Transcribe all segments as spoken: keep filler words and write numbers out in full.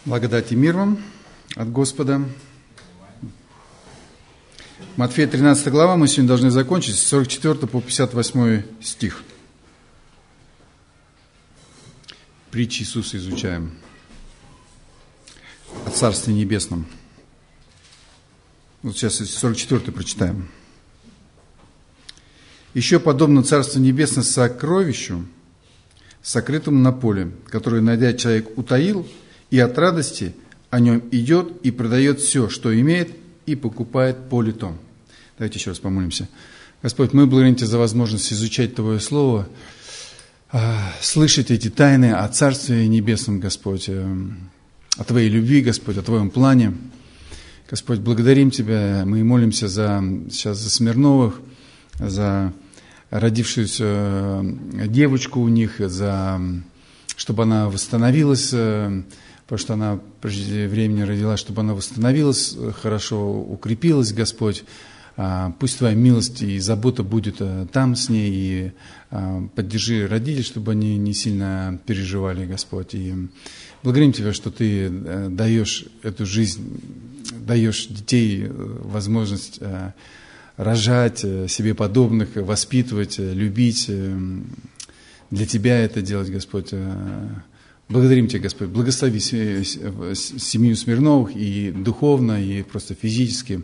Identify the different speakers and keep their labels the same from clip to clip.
Speaker 1: Благодать и мир вам от Господа. Матфея тринадцатая глава, мы сегодня должны закончить с сорок четвёртого по пятьдесят восьмой стих. Притчи Иисуса изучаем о Царстве Небесном. Вот сейчас сорок четвёртый прочитаем. «Еще подобно Царству Небесному сокровищу, сокрытому на поле, которое, найдя человек, утаил, и от радости о нем идет и продает все, что имеет, и покупает поле то». Давайте еще раз помолимся. Господь, мы благодарим Тебя за возможность изучать Твое Слово, слышать эти тайны о Царстве Небесном, Господь, о Твоей любви, Господь, о Твоем плане. Господь, благодарим Тебя, мы молимся за, сейчас за Смирновых, за родившуюся девочку у них, за, чтобы она восстановилась, потому что она прежде времени родилась, чтобы она восстановилась, хорошо укрепилась, Господь. Пусть Твоя милость и забота будет там с ней, и поддержи родителей, чтобы они не сильно переживали, Господь. И благодарим Тебя, что Ты даешь эту жизнь, даешь детей возможность рожать себе подобных, воспитывать, любить. Для Тебя это делать, Господь. Благодарим Тебя, Господь. Благослови семью Смирновых и духовно, и просто физически.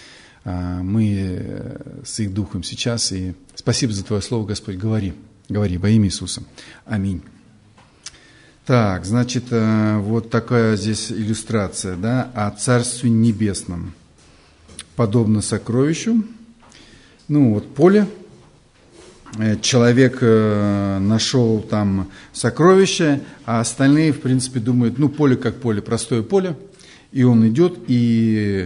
Speaker 1: Мы с их духом сейчас. И спасибо за Твое Слово, Господь. Говори, говори во имя Иисуса. Аминь. Так, значит, вот такая здесь иллюстрация, да, о Царстве Небесном. Подобно сокровищу. Ну, вот поле. Человек нашел там сокровище, а остальные, в принципе, думают, ну, поле как поле, простое поле. И он идет и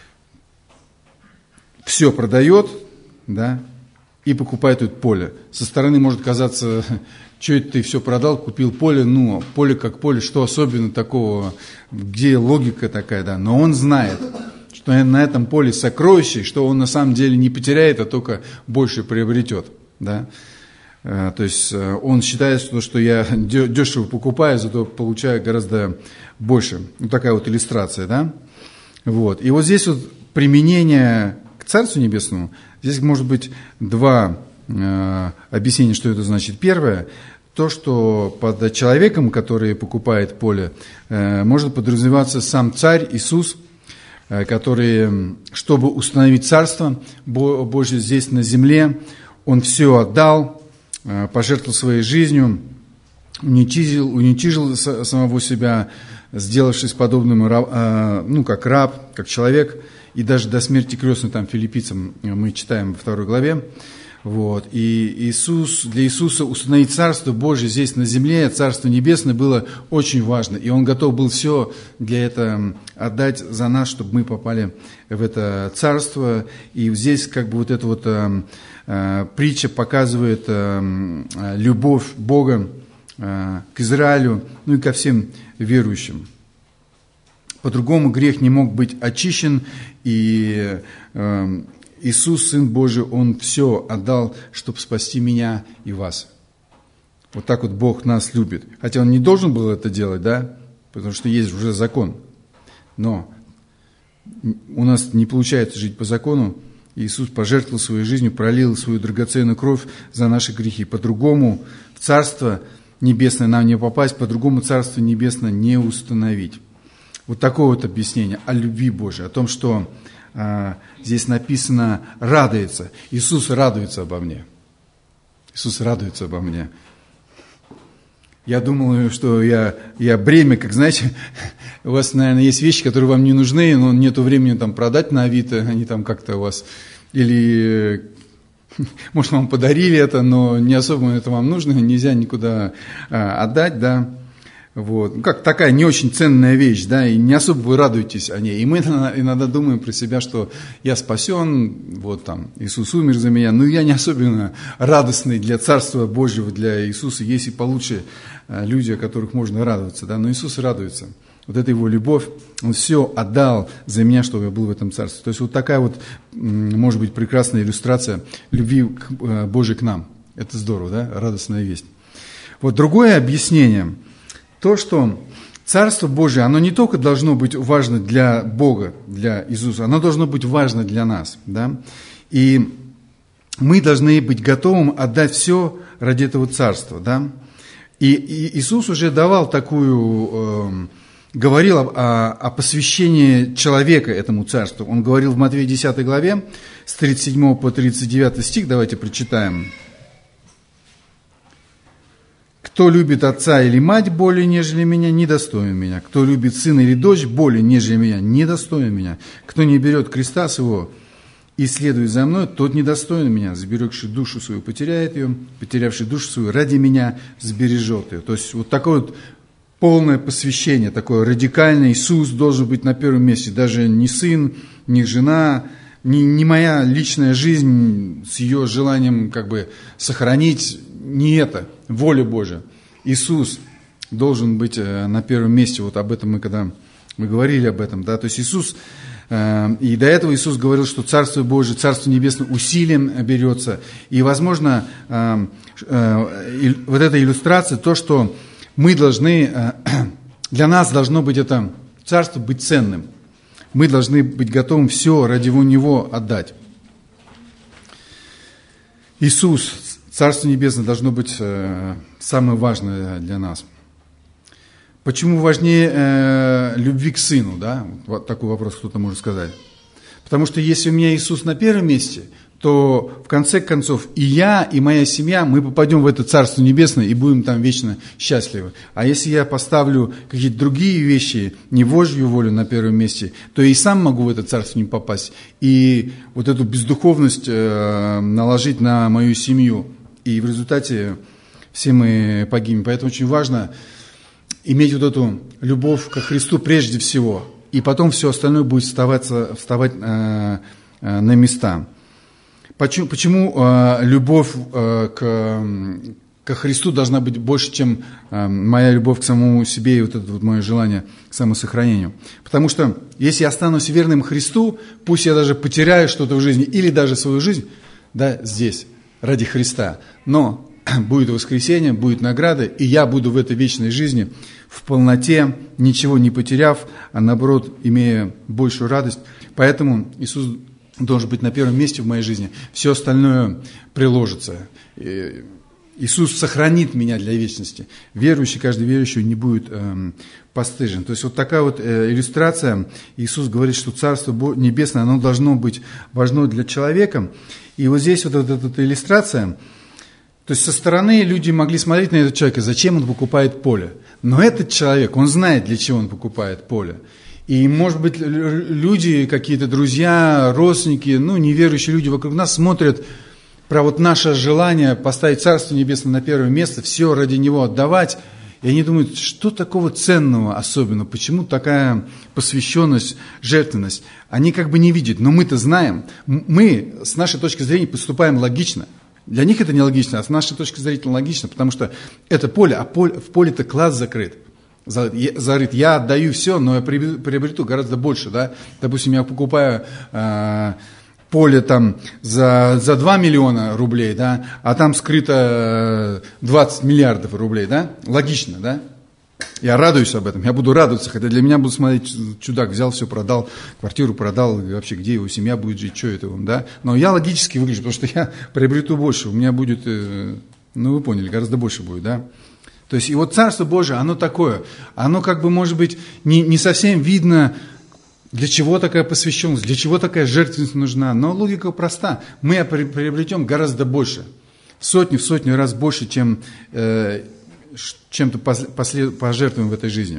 Speaker 1: все продает, да, и покупает это поле. Со стороны может казаться, что это ты все продал, купил поле, ну, поле как поле, что особенно такого, где логика такая, да. Но он знает, что на этом поле сокровище, что он на самом деле не потеряет, а только больше приобретет. Да? То есть он считает, что, что я дешево покупаю, зато получаю гораздо больше. Вот такая вот иллюстрация. Да? Вот. И вот здесь вот применение к Царству Небесному, здесь может быть два э, объяснения, что это значит. Первое, то, что под человеком, который покупает поле, э, может подразумеваться сам Царь Иисус, э, который, чтобы установить Царство Божье здесь на земле, Он все отдал, пожертвовал своей жизнью, уничижил, уничижил самого себя, сделавшись подобным, ну, как раб, как человек, и даже до смерти крестный, там, филиппийцам, мы читаем во второй главе. Вот. И Иисус, для Иисуса установить Царство Божие здесь на земле, Царство Небесное, было очень важно. И Он готов был все для этого отдать за нас, чтобы мы попали в это Царство. И здесь как бы вот эта вот э, э, притча показывает э, любовь Бога э, к Израилю, ну и ко всем верующим. По-другому грех не мог быть очищен, и э, Иисус, Сын Божий, Он все отдал, чтобы спасти меня и вас. Вот так вот Бог нас любит. Хотя Он не должен был это делать, да, потому что есть уже закон. Но у нас не получается жить по закону. Иисус пожертвовал своей жизнью, пролил свою драгоценную кровь за наши грехи. По-другому в Царство Небесное нам не попасть, по-другому Царство Небесное не установить. Вот такое вот объяснение о любви Божией, о том, что а, здесь написано «радуется». Иисус радуется обо мне. Иисус радуется обо мне. Я думал, что я, я бремя, как, знаете, у вас, наверное, есть вещи, которые вам не нужны, но нету времени там продать на Авито, они там как-то у вас, или, может, вам подарили это, но не особо это вам нужно, нельзя никуда а, отдать, да. Вот. Как такая не очень ценная вещь, да, и не особо вы радуетесь о ней. И мы иногда думаем про себя, что я спасен, вот там, Иисус умер за меня, но я не особенно радостный для Царства Божьего, для Иисуса. Есть и получше люди, о которых можно радоваться, да, но Иисус радуется. Вот это Его любовь, Он все отдал за меня, чтобы я был в этом Царстве. То есть вот такая вот, может быть, прекрасная иллюстрация любви Божьей к нам. Это здорово, да, радостная весть. Вот другое объяснение. То, что Царство Божие, оно не только должно быть важно для Бога, для Иисуса, оно должно быть важно для нас. Да? И мы должны быть готовым отдать все ради этого царства. Да? И, и Иисус уже давал такую, э, говорил о, о посвящении человека этому царству. Он говорил в Матфея десятой главе, с тридцать седьмого по тридцать девятый стих, давайте прочитаем. «Кто любит отца или мать более, нежели меня, недостоин меня. Кто любит сына или дочь более, нежели меня, недостоин меня. Кто не берет креста своего и следует за мной, тот недостоин меня. Сберегший душу свою потеряет ее, потерявший душу свою ради меня сбережет ее». То есть вот такое вот полное посвящение, такое радикальное. Иисус должен быть на первом месте. Даже не сын, не жена, не, не моя личная жизнь с ее желанием как бы сохранить, не это, воля Божия. Иисус должен быть на первом месте. Вот об этом мы, когда мы говорили об этом, да, то есть Иисус, и до этого Иисус говорил, что Царство Божие, Царство Небесное усилием берется. И, возможно, вот эта иллюстрация, то, что мы должны, для нас должно быть это Царство быть ценным. Мы должны быть готовы все ради Него отдать. Иисус, Царство Небесное должно быть э, самое важное для нас. Почему важнее э, любви к Сыну? Да? Вот такой вопрос кто-то может сказать. Потому что если у меня Иисус на первом месте, то в конце концов и я, и моя семья, мы попадем в это Царство Небесное и будем там вечно счастливы. А если я поставлю какие-то другие вещи, не Божью волю на первом месте, то я и сам могу в это Царство не попасть. И вот эту бездуховность э, наложить на мою семью. И в результате все мы погибнем. Поэтому очень важно иметь вот эту любовь ко Христу прежде всего. И потом все остальное будет вставать, вставать э, э, на места. Почему, почему э, любовь э, к, ко Христу должна быть больше, чем э, моя любовь к самому себе и вот это вот мое желание к самосохранению? Потому что если я останусь верным Христу, пусть я даже потеряю что-то в жизни или даже свою жизнь, да, здесь, ради Христа, но будет воскресенье, будет награда, и я буду в этой вечной жизни в полноте, ничего не потеряв, а наоборот, имея большую радость. Поэтому Иисус должен быть на первом месте в моей жизни. Все остальное приложится. Иисус сохранит меня для вечности. Верующий, каждый верующий не будет эм, постыжен. То есть вот такая вот э, иллюстрация. Иисус говорит, что Царство Небесное, оно должно быть важно для человека. И вот здесь вот эта, эта иллюстрация. То есть со стороны люди могли смотреть на этого человека, зачем он покупает поле. Но этот человек, он знает, для чего он покупает поле. И, может быть, люди, какие-то друзья, родственники, ну, неверующие люди вокруг нас смотрят про вот наше желание поставить Царство Небесное на первое место, все ради Него отдавать. И они думают, что такого ценного особенно, почему такая посвященность, жертвенность. Они как бы не видят, но мы-то знаем. Мы, с нашей точки зрения, поступаем логично. Для них это не логично, а с нашей точки зрения логично, потому что это поле, а поле, в поле-то класс закрыт. Зарыт. Я отдаю все, но я приобрету гораздо больше. Да? Допустим, я покупаю э, поле там за, за два миллиона рублей, да? А там скрыто двадцать миллиардов рублей. Да? Логично, да? Я радуюсь об этом, я буду радоваться, хотя для меня будут смотреть, чудак взял все, продал, квартиру продал, и вообще где его семья будет жить, что это он, да? Но я логически выгляжу, потому что я приобрету больше, у меня будет, э, ну вы поняли, гораздо больше будет, да? То есть, и вот Царство Божие, оно такое, оно как бы, может быть, не, не совсем видно, для чего такая посвященность, для чего такая жертвенность нужна, но логика проста, мы приобретем гораздо больше, в сотни, в сотню раз больше, чем э, чем-то послед, пожертвуем в этой жизни.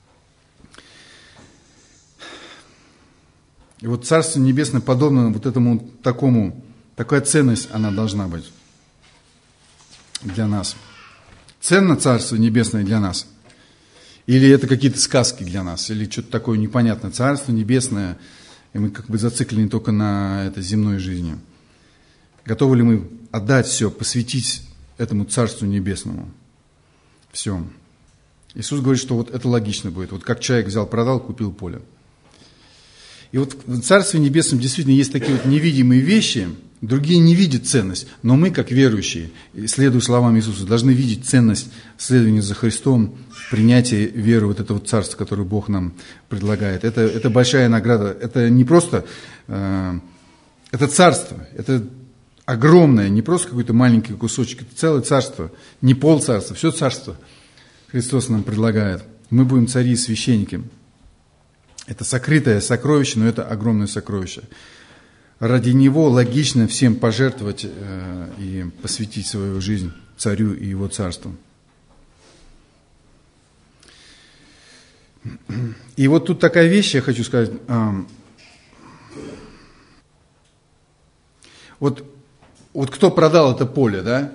Speaker 1: И вот Царство Небесное подобно вот этому такому, такая ценность она должна быть для нас. Ценно Царство Небесное для нас? Или это какие-то сказки для нас? Или что-то такое непонятное? Царство Небесное, и мы как бы зациклены только на этой земной жизни. Готовы ли мы отдать все, посвятить этому Царству Небесному? Все. Иисус говорит, что вот это логично будет. Вот как человек взял, продал, купил поле. И вот в Царстве Небесном действительно есть такие вот невидимые вещи, Другие не видят ценность, но мы, как верующие, следуя словам Иисуса, должны видеть ценность следования за Христом, в принятии веры вот этого царства, которое Бог нам предлагает. Это, это большая награда. Это не просто, э, это царство, это огромное, не просто какой-то маленький кусочек, это целое царство, не полцарства, все царство Христос нам предлагает. Мы будем цари и священники. Это сокрытое сокровище, но это огромное сокровище. Ради него логично всем пожертвовать э, и посвятить свою жизнь царю и его царству. И вот тут такая вещь, я хочу сказать. Э, вот, вот кто продал это поле, да?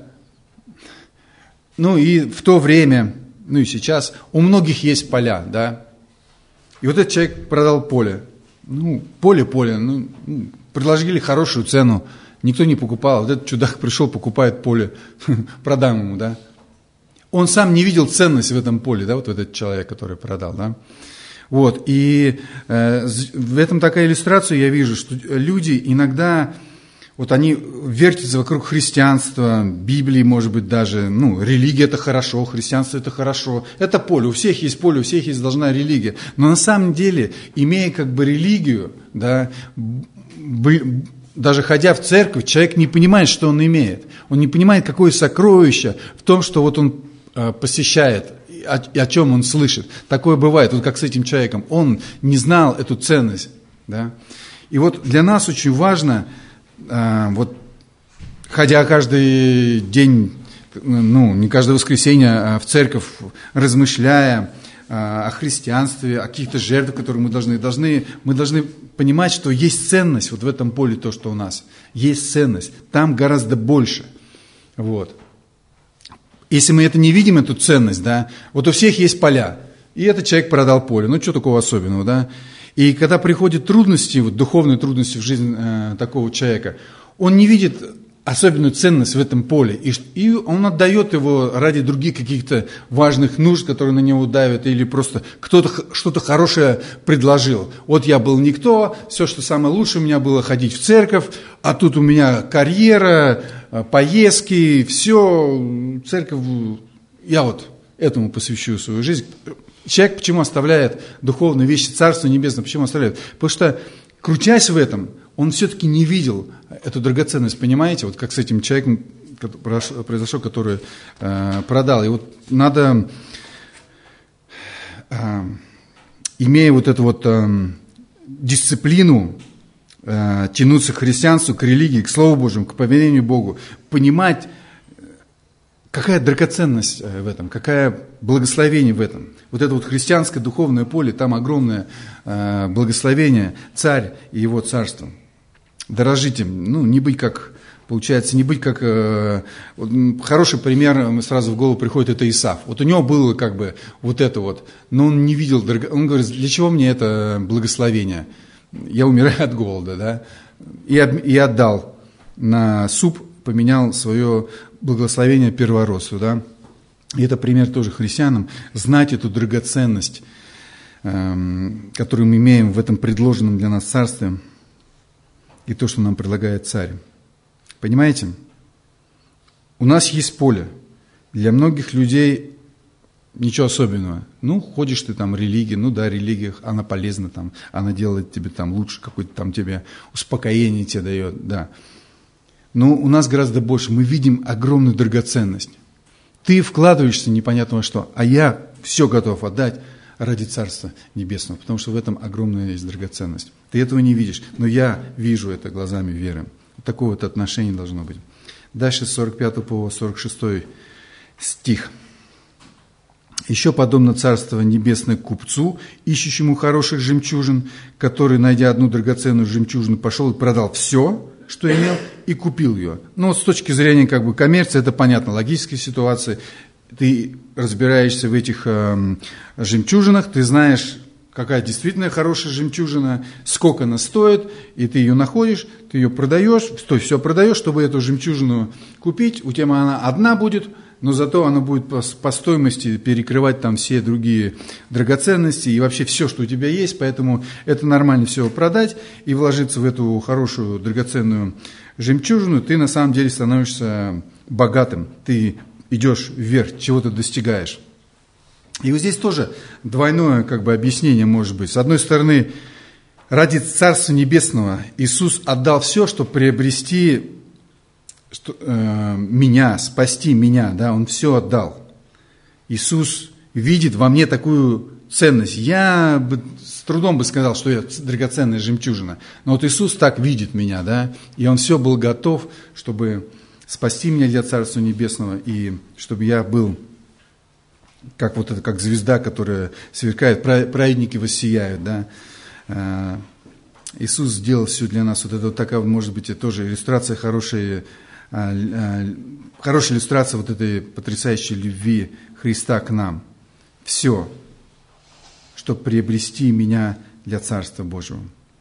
Speaker 1: Ну и в то время, ну и сейчас, у многих есть поля, да? И вот этот человек продал поле. Ну, поле-поле, ну, предложили хорошую цену, никто не покупал. Вот этот чудак пришел, покупает поле, продам ему, да. Он сам не видел ценность в этом поле, да, вот этот человек, который продал, да. Вот, и э, в этом такая иллюстрация я вижу, что люди иногда, вот они вертятся вокруг христианства, Библии, может быть, даже, ну, религия это хорошо, христианство это хорошо, это поле, у всех есть поле, у всех есть должна религия. Но на самом деле, имея как бы религию, да, даже ходя в церковь, человек не понимает, что он имеет. Он не понимает, какое сокровище в том, что вот он посещает, и о чем он слышит. Такое бывает, вот как с этим человеком. Он не знал эту ценность. Да? И вот для нас очень важно, вот, ходя каждый день, ну, не каждое воскресенье в церковь, размышляя о христианстве, о каких-то жертвах, которые мы должны, должны, мы должны понимать, что есть ценность вот в этом поле, то, что у нас. Есть ценность. Там гораздо больше. Вот. Если мы это не видим, эту ценность, да, вот у всех есть поля, и этот человек продал поле. Ну, что такого особенного, да? И когда приходят трудности, вот, духовные трудности в жизнь э, такого человека, он не видит особенную ценность в этом поле. И, и он отдает его ради других каких-то важных нужд, которые на него давят, или просто кто-то что-то хорошее предложил. Вот я был никто, все, что самое лучшее у меня было ходить в церковь, а тут у меня карьера, поездки, все, церковь, я вот этому посвящу свою жизнь. Человек почему оставляет духовные вещи, Царство Небесное, почему оставляет? Потому что, крутясь в этом, он все-таки не видел эту драгоценность, понимаете, вот как с этим человеком произошло, который э, продал. И вот надо, э, имея вот эту вот э, дисциплину, э, тянуться к христианству, к религии, к Слову Божьему, к повиновению Богу, понимать, какая драгоценность в этом, какое благословение в этом. Вот это вот христианское духовное поле, там огромное э, благословение, царь и его царство. Дорожите, ну, не быть как, получается, не быть как, э, вот, хороший пример сразу в голову приходит, это Исав. Вот у него было как бы вот это вот, но он не видел, он говорит, для чего мне это благословение? Я умираю от голода, да, и, и отдал на суп, поменял свое благословение первородству, да. И это пример тоже христианам, знать эту драгоценность, э, которую мы имеем в этом предложенном для нас царстве, и то, что нам предлагает царь. Понимаете? У нас есть поле. Для многих людей ничего особенного. Ну, ходишь ты там в религии, ну да, религия, она полезна там, она делает тебе там лучше, какое-то там тебе успокоение тебе дает, да. Но у нас гораздо больше. Мы видим огромную драгоценность. Ты вкладываешься непонятно во что, а я все готов отдать ради Царства Небесного, потому что в этом огромная есть драгоценность. Ты этого не видишь, но я вижу это глазами веры. Такое вот отношение должно быть. Дальше с сорок пятого по сорок шестой стих. «Еще подобно Царство Небесное купцу, ищущему хороших жемчужин, который, найдя одну драгоценную жемчужину, пошел и продал все, что имел, и купил ее». Ну, вот с точки зрения как бы коммерции, это понятно, логической ситуации. Ты разбираешься в этих э, жемчужинах, ты знаешь, какая действительно хорошая жемчужина, сколько она стоит, и ты ее находишь, ты ее продаешь, то есть все продаешь, чтобы эту жемчужину купить, у тебя она одна будет, но зато она будет по, по стоимости перекрывать там все другие драгоценности и вообще все, что у тебя есть, поэтому это нормально все продать и вложиться в эту хорошую драгоценную жемчужину, ты на самом деле становишься богатым, ты идешь вверх, чего ты достигаешь. И вот здесь тоже двойное как бы объяснение может быть. С одной стороны, ради Царства Небесного Иисус отдал все, чтобы приобрести что, э, меня, спасти меня, да, Он все отдал. Иисус видит во мне такую ценность. Я бы, с трудом бы сказал, что я драгоценная жемчужина, но вот Иисус так видит меня, да, и Он все был готов, чтобы спасти меня для Царства Небесного, и чтобы я был как вот это, как звезда, которая сверкает, праведники воссияют, да. Иисус сделал все для нас. Вот это вот такая, может быть, это тоже иллюстрация хорошая, хорошая иллюстрация вот этой потрясающей любви Христа к нам. Все, чтобы приобрести меня для Царства Божьего.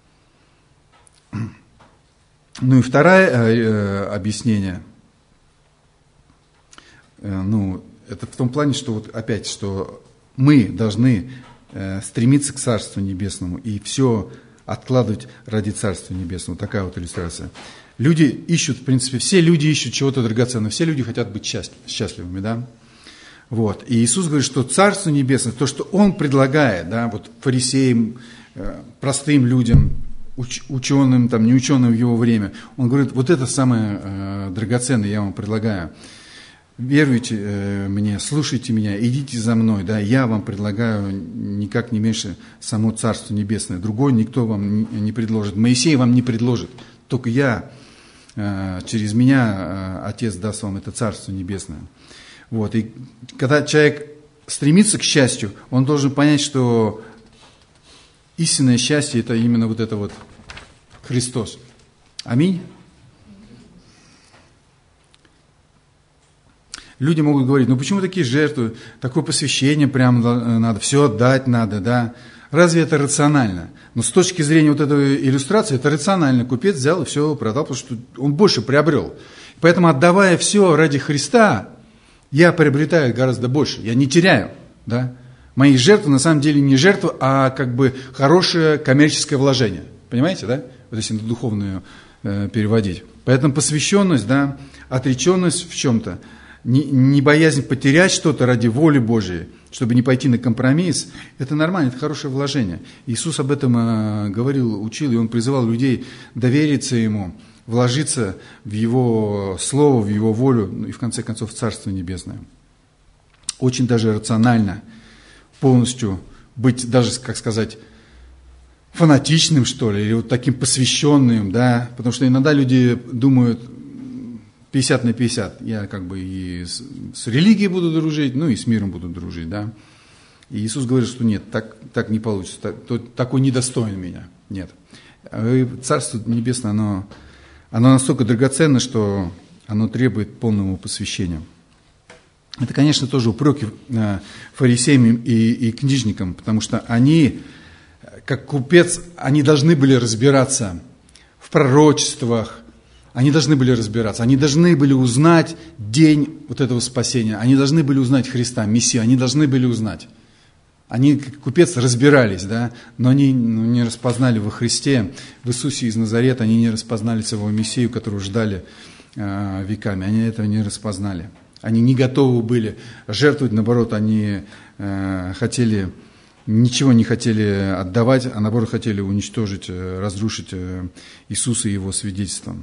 Speaker 1: Ну и второе э, объяснение, э, ну, это в том плане, что вот опять, что мы должны э, стремиться к Царству Небесному и все откладывать ради Царства Небесного. Такая вот иллюстрация. Люди ищут, в принципе, все люди ищут чего-то драгоценного, все люди хотят быть счастливыми, да. Вот. И Иисус говорит, что Царство Небесное, то, что Он предлагает, да, вот фарисеям, э, простым людям, уч, ученым, там, не ученым в Его время, Он говорит, вот это самое э, драгоценное я вам предлагаю. Веруйте э, мне, слушайте меня, идите за мной, да, я вам предлагаю никак не меньше само Царство Небесное. Другой никто вам не, не предложит. Моисей вам не предложит, только я, э, через меня э, Отец даст вам это Царство Небесное. Вот. И когда человек стремится к счастью, он должен понять, что истинное счастье – это именно вот это вот Христос. Аминь. Люди могут говорить, ну почему такие жертвы, такое посвящение прям надо, все отдать надо, да? Разве это рационально? Но с точки зрения вот этой иллюстрации, это рационально. Купец взял и все продал, потому что он больше приобрел. Поэтому, отдавая все ради Христа, я приобретаю гораздо больше, я не теряю, да? Мои жертвы на самом деле не жертвы, а как бы хорошее коммерческое вложение. Понимаете, да? Вот если на духовную э, переводить. Поэтому посвященность, да, отреченность в чем-то, Не, не боязнь потерять что-то ради воли Божией, чтобы не пойти на компромисс, это нормально, это хорошее вложение. Иисус об этом э, говорил, учил, и Он призывал людей довериться Ему, вложиться в Его Слово, в Его волю, ну и в конце концов в Царство Небесное. Очень даже рационально полностью быть, даже, как сказать, фанатичным, что ли, или вот таким посвященным, да, потому что иногда люди думают, пятьдесят на пятьдесят. Я как бы и с, с религией буду дружить, ну и с миром буду дружить, да. И Иисус говорит, что нет, так, так не получится, так, то, такой недостоин меня. Нет. И Царство Небесное, оно, оно настолько драгоценно, что оно требует полного посвящения. Это, конечно, тоже упреки фарисеям и, и книжникам, потому что они, как купец, они должны были разбираться в пророчествах, они должны были разбираться, они должны были узнать день вот этого спасения, они должны были узнать Христа, Мессию, они должны были узнать. Они, как купец, разбирались, да, но они ну, не распознали во Христе, в Иисусе из Назарета, они не распознали своего Мессию, которого ждали э, веками, они этого не распознали. Они не готовы были жертвовать, наоборот, они э, хотели, ничего не хотели отдавать, а наоборот хотели уничтожить, э, разрушить э, Иисуса и Его свидетельством.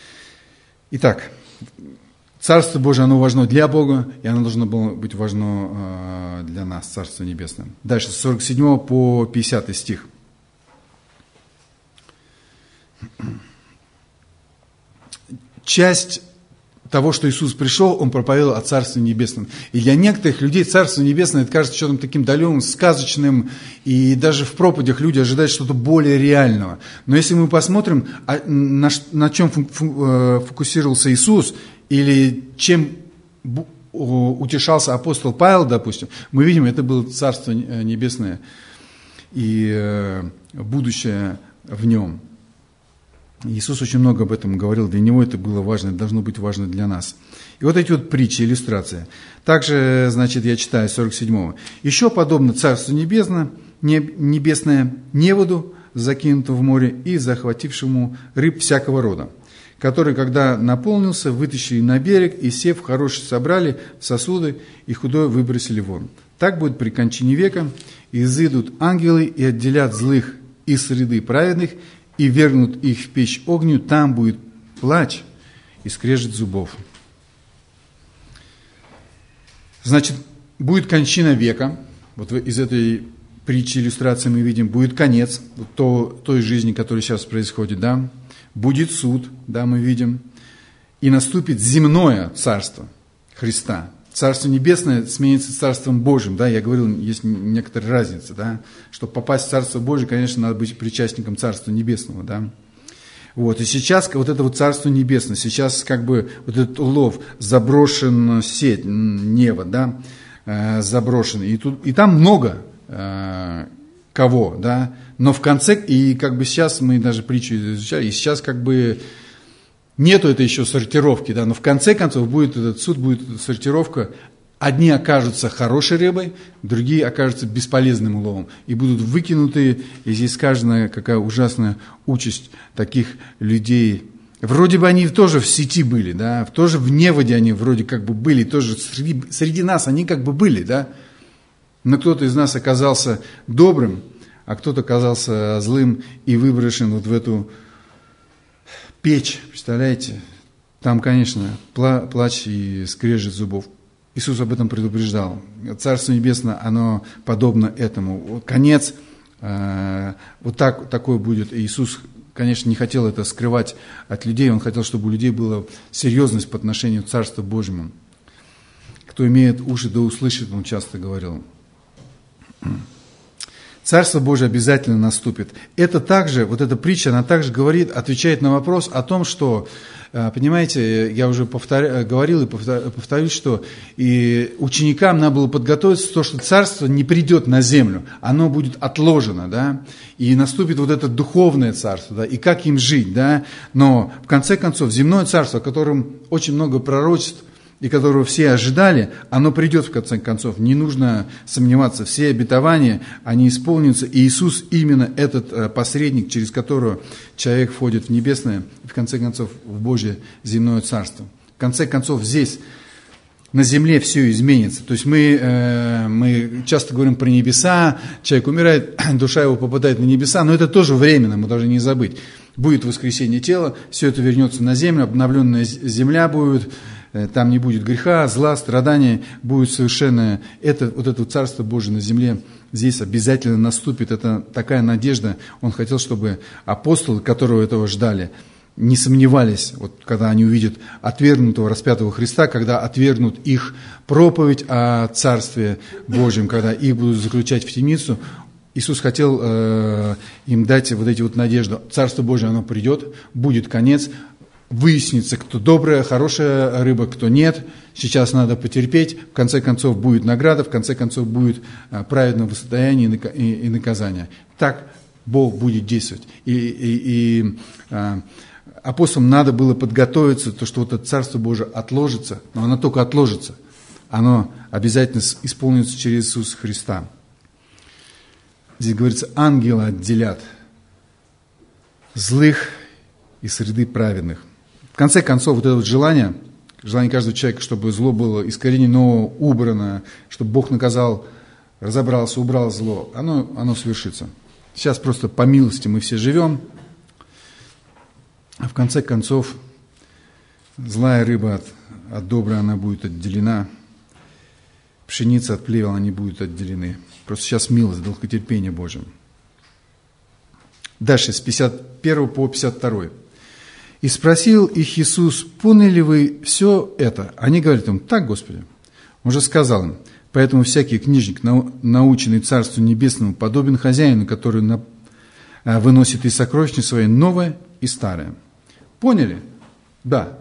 Speaker 1: Итак, Царство Божие, оно важно для Бога, и оно должно было быть важно э, для нас, Царство Небесное. Дальше, с сорок седьмого по пятидесятый стих. Часть того, что Иисус пришел, Он проповедовал о Царстве Небесном. И для некоторых людей Царство Небесное, это кажется что-то таким далеким, сказочным, и даже в проповедях люди ожидают что-то более реального. Но если мы посмотрим, на, на чем фокусировался Иисус, или чем утешался апостол Павел, допустим, мы видим, это было Царство Небесное и будущее в нем. Иисус очень много об этом говорил, для Него это было важно, это должно быть важно для нас. И вот эти вот притчи, иллюстрации. Также, значит, я читаю сорок седьмого. «Еще подобно Царству Небесное, небесное неводу, закинутому в море и захватившему рыб всякого рода. который, когда наполнился, вытащили на берег, и сев хороший собрали в сосуды, и худое выбросили вон. Так будет при кончине века, и изыдут ангелы, и отделят злых из среды праведных, и вергнут их в печь огню, там будет плач и скрежет зубов». Значит, будет кончина века, вот из этой притчи, иллюстрации мы видим, будет конец вот то, той жизни, которая сейчас происходит, да, будет суд, да, мы видим, и наступит земное царство Христа. Царство небесное сменится царством Божьим, да, я говорил, есть некоторая разница, да, чтобы попасть в Царство Божие, конечно, надо быть причастником Царства Небесного, да. Вот, и сейчас вот это вот Царство Небесное, сейчас как бы вот этот улов, заброшен сеть, неба, да, э, заброшен, и, тут, и там много э, кого, да, но в конце, и как бы сейчас мы даже притчу изучали, и сейчас как бы нету этой еще сортировки, да, но в конце концов будет этот суд, будет сортировка. Одни окажутся хорошей рыбой, другие окажутся бесполезным уловом и будут выкинуты. И здесь сказано, какая ужасная участь таких людей. Вроде бы они тоже в сети были, да, тоже в неводе они вроде как бы были, тоже среди, среди нас они как бы были, да. Но кто-то из нас оказался добрым, а кто-то оказался злым и выброшен вот в эту печь, представляете? Там, конечно, плач и скрежет зубов. Иисус об этом предупреждал. Царство Небесное, оно подобно этому. Конец э, вот так, такой будет. И Иисус, конечно, не хотел это скрывать от людей. Он хотел, чтобы у людей была серьезность по отношению к Царству Божьему. Кто имеет уши, да услышит, он часто говорил. Царство Божие обязательно наступит. Это также, вот эта притча, она также говорит, отвечает на вопрос о том, что, понимаете, я уже повторя, говорил и повторюсь, что и ученикам надо было подготовиться к тому, что царство не придет на землю, оно будет отложено, да, и наступит вот это духовное царство, да, и как им жить, да, но в конце концов земное царство, о котором очень много пророчеств, и которого все ожидали, оно придет в конце концов. Не нужно сомневаться, все обетования, они исполнятся. И Иисус именно этот посредник, через которого человек входит в небесное, и в конце концов в Божье земное царство. В конце концов здесь, на земле, все изменится. То есть мы, мы часто говорим про небеса, человек умирает, душа его попадает на небеса, но это тоже временно, мы должны не забыть. Будет воскресение тела, все это вернется на землю, обновленная земля будет, там не будет греха, зла, страдания, будет совершенно, это, вот это Царство Божие на земле здесь обязательно наступит, это такая надежда. Он хотел, чтобы апостолы, которые этого ждали, не сомневались, вот, когда они увидят отвергнутого распятого Христа, когда отвергнут их проповедь о Царстве Божьем, когда их будут заключать в темницу. Иисус хотел э, им дать вот эти вот надежду. Царство Божие, оно придет, будет конец, выяснится, кто добрая, хорошая рыба, кто нет. Сейчас надо потерпеть, в конце концов будет награда, в конце концов будет э, праведное состояние и, и, и наказание. Так Бог будет действовать. И, и, и э, апостолам надо было подготовиться, то, что вот это Царство Божие отложится, но оно только отложится. Оно обязательно исполнится через Иисуса Христа. Здесь говорится, ангелы отделят злых из среды праведных. В конце концов, вот это вот желание, желание каждого человека, чтобы зло было искоренено, убрано, чтобы Бог наказал, разобрался, убрал зло, оно, оно свершится. Сейчас просто по милости мы все живем, а в конце концов злая рыба от, от доброй она будет отделена, пшеница от плевела они будут отделены. Просто сейчас милость, долготерпение Божие. Дальше, с пятьдесят первого по пятьдесят второй. «И спросил их Иисус, поняли вы все это?» Они говорят ему, так, Господи. Он же сказал им, поэтому всякий книжник, наученный Царству Небесному, подобен хозяину, который на, выносит из сокровищницы своей новое и старое. Поняли? Да.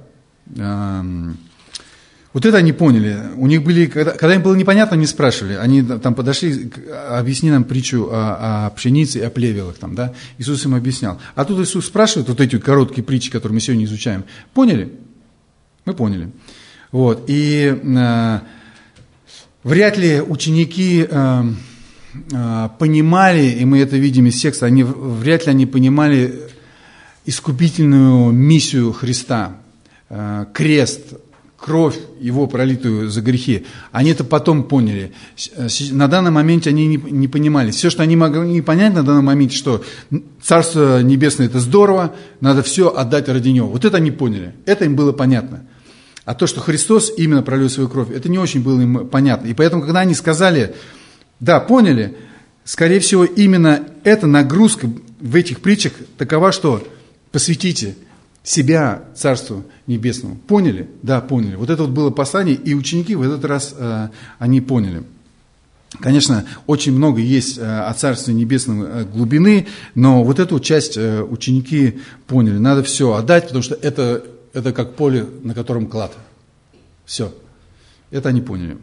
Speaker 1: Вот это они поняли. У них были, когда, когда им было непонятно, они спрашивали. Они там подошли, объясни нам притчу о, о пшенице и о плевелах. Там, да? Иисус им объяснял. А тут Иисус спрашивает, вот эти вот короткие притчи, которые мы сегодня изучаем. Поняли? Мы поняли. Вот. И э, вряд ли ученики э, э, понимали, и мы это видим из текста, они, вряд ли они понимали искупительную миссию Христа, крест, кровь Его, пролитую за грехи. Они это потом поняли. На данном моменте они не, не понимали. Все, что они могли не понять на данном моменте, что Царство Небесное – это здорово, надо все отдать ради Него. Вот это они поняли. Это им было понятно. А то, что Христос именно пролил свою кровь, это не очень было им понятно. И поэтому, когда они сказали, да, поняли, скорее всего, именно эта нагрузка в этих притчах такова, что посвятите себя Царству Небесному. Поняли? Да, поняли. Вот это вот было послание, и ученики в этот раз э, они поняли. Конечно, очень много есть э, о Царстве Небесном э, глубины, но вот эту часть э, ученики поняли. Надо все отдать, потому что это, это как поле, на котором клад. Все. Это они поняли.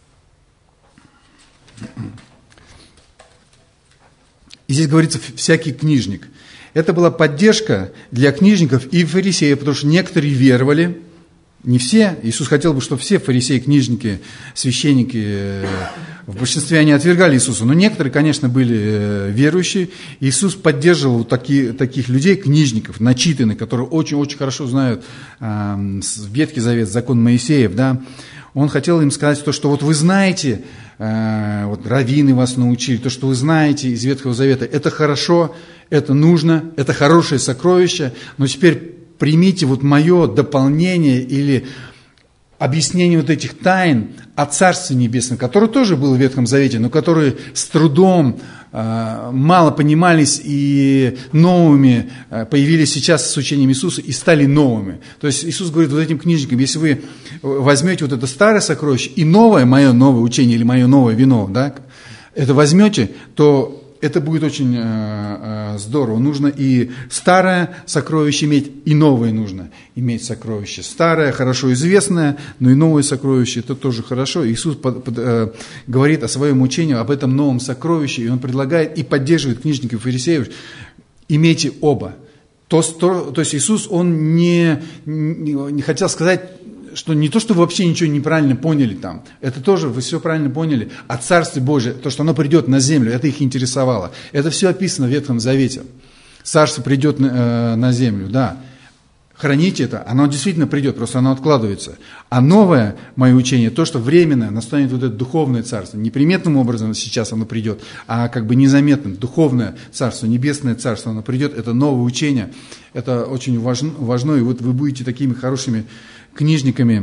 Speaker 1: И здесь говорится «всякий книжник». Это была поддержка для книжников и фарисеев, потому что некоторые веровали, не все. Иисус хотел бы, чтобы все фарисеи, книжники, священники, в большинстве они отвергали Иисуса, но некоторые, конечно, были верующие. Иисус поддерживал вот такие, таких людей, книжников, начитанных, которые очень-очень хорошо знают э, Ветхий Завет, закон Моисеев, да. Он хотел им сказать то, что вот вы знаете, э, вот раввины вас научили, то, что вы знаете из Ветхого Завета, это хорошо, это нужно, это хорошее сокровище, но теперь примите вот мое дополнение или объяснение вот этих тайн о Царстве Небесном, которое тоже было в Ветхом Завете, но которые с трудом, э, мало понимались и новыми э, появились сейчас с учением Иисуса и стали новыми. То есть Иисус говорит вот этим книжникам, если вы возьмете вот это старое сокровище и новое, мое новое учение или мое новое вино, да, это возьмете, то это будет очень э, э, здорово. Нужно и старое сокровище иметь, и новое нужно иметь сокровище. Старое, хорошо известное, но и новое сокровище, это тоже хорошо. Иисус под, под, э, говорит о своем учении, об этом новом сокровище, и Он предлагает и поддерживает книжников и фарисеев, имейте оба. То, то, то есть Иисус, Он не, не, не хотел сказать, что не то, что вы вообще ничего неправильно поняли там, это тоже вы все правильно поняли, а Царствие Божие, то, что оно придет на землю, это их интересовало. Это все описано в Ветхом Завете. Царство придет на, э, на землю, да. Храните это, оно действительно придет, просто оно откладывается. А новое мое учение, то, что временно настанет вот это духовное царство, неприметным образом сейчас оно придет, а как бы незаметным, духовное царство, небесное царство, оно придет, это новое учение, это очень важно, важно, и вот вы будете такими хорошими книжниками,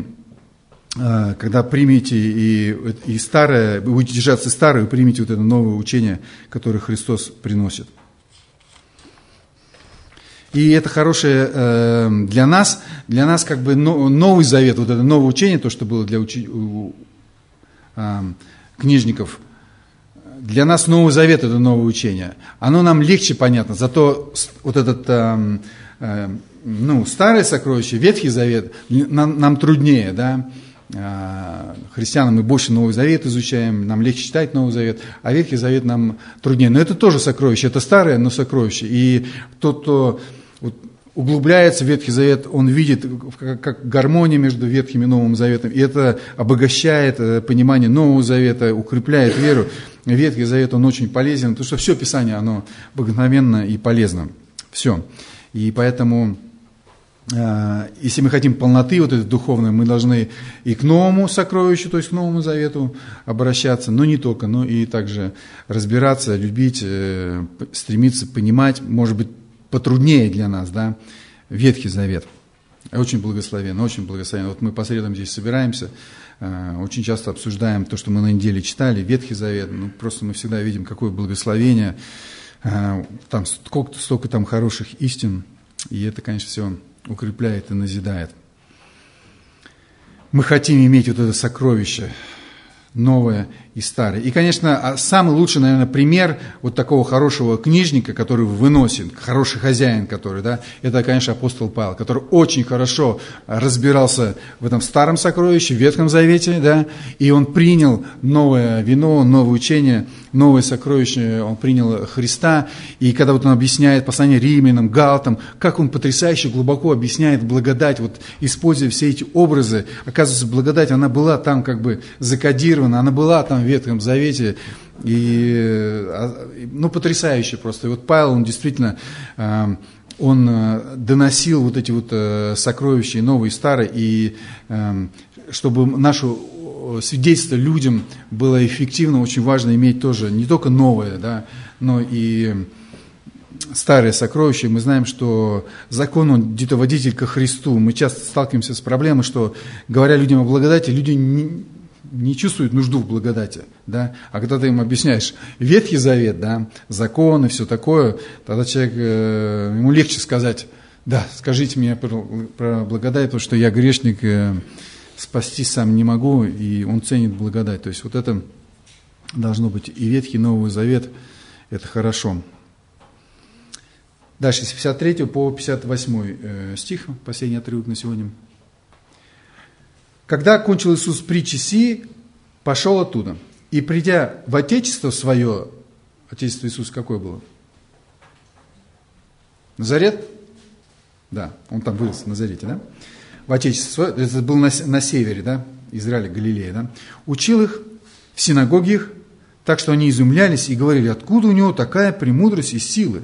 Speaker 1: когда примете и, и старое, вы будете держаться старое, вы примете вот это новое учение, которое Христос приносит. И это хорошее э, для нас, для нас как бы Новый Завет, вот это новое учение, то, что было для учи, у, э, книжников, для нас Новый Завет это новое учение. Оно нам легче понятно, зато вот этот э, э, ну, старое сокровище, Ветхий Завет, нам, нам труднее, да. Христианам мы больше Новый Завет изучаем, нам легче читать Новый Завет, а Ветхий Завет нам труднее. Но это тоже сокровище, это старое, но сокровище. И тот, кто вот углубляется в Ветхий Завет, он видит как, как гармония между Ветхим и Новым Заветом, и это обогащает понимание Нового Завета, укрепляет веру. Ветхий Завет, он очень полезен, потому что все Писание, оно обыкновенно и полезно. Все. И поэтому... Если мы хотим полноты вот этой духовной, мы должны и к новому сокровищу, то есть к Новому Завету обращаться, но не только, но и также разбираться, любить, стремиться понимать, может быть, потруднее для нас, да, Ветхий Завет. Очень благословен, очень благословен. Вот мы по средам здесь собираемся, очень часто обсуждаем то, что мы на неделе читали, Ветхий Завет, ну, просто мы всегда видим, какое благословение, там сколько, столько там хороших истин, и это, конечно, все укрепляет и назидает. Мы хотим иметь вот это сокровище, новое и старое. И, конечно, самый лучший, наверное, пример вот такого хорошего книжника, который выносит, хороший хозяин, который, да, это, конечно, апостол Павел, который очень хорошо разбирался в этом старом сокровище, в Ветхом Завете, да, и он принял новое вино, новое учение, новое сокровище, он принял Христа, и когда вот он объясняет послание римлянам, галатам, как он потрясающе глубоко объясняет благодать, вот используя все эти образы, оказывается, благодать, она была там как бы закодирована, она была там в Ветхом Завете, и, ну, потрясающе просто. И вот Павел, он действительно он доносил вот эти вот сокровища, и новые, и старые, и чтобы наше свидетельство людям было эффективно, очень важно иметь тоже не только новое, да, но и старые сокровища. Мы знаем, что закон, он детоводитель ко Христу. Мы часто сталкиваемся с проблемой, что, говоря людям о благодати, люди не, не чувствуют нужду в благодати. Да? А когда ты им объясняешь Ветхий Завет, да, закон и все такое, тогда человек, ему легче сказать: да, скажите мне про, про благодать, потому что я грешник, спастись сам не могу, и он ценит благодать. То есть вот это должно быть и Ветхий, и Новый Завет, это хорошо. Дальше, с пятьдесят третьего по пятьдесят восьмой стих, последний отрывок на сегодня. «Когда окончил Иисус притчи сии, пошел оттуда, и, придя в Отечество свое», Отечество Иисуса какое было? Назарет? Да, он там вырос в Назарете, да? В Отечество свое, это был на, на севере, да, Израиля, Галилея, да? Учил их в синагоге их, так что они изумлялись и говорили: откуда у него такая премудрость и силы?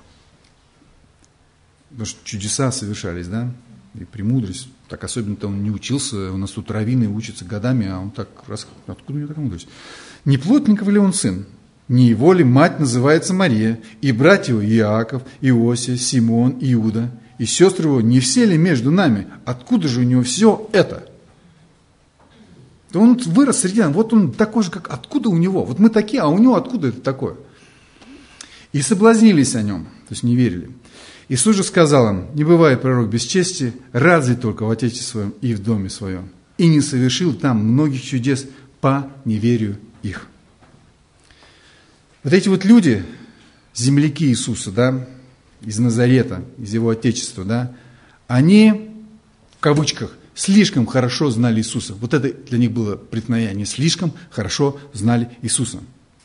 Speaker 1: Потому что чудеса совершались, да, и премудрость. Так особенно-то он не учился, у нас тут раввины учатся годами, а он так, раз, откуда у него такая мудрость? Не плотников ли он сын? Не его ли мать называется Мария, и братья его Иаков, Иосия, Симон, Иуда, и сестры его, не все ли между нами? Откуда же у него все это? Да он вырос среди нас, вот он такой же, как откуда у него? Вот мы такие, а у него откуда это такое? И соблазнились о нем, то есть не верили. Иисус же сказал им: не бывает пророк без чести, разве только в Отечестве своем и в доме своем. И не совершил там многих чудес по неверию их. Вот эти вот люди, земляки Иисуса, да, из Назарета, из его Отечества, да, они, в кавычках, слишком хорошо знали Иисуса. Вот это для них было преткновение. Они слишком хорошо знали Иисуса.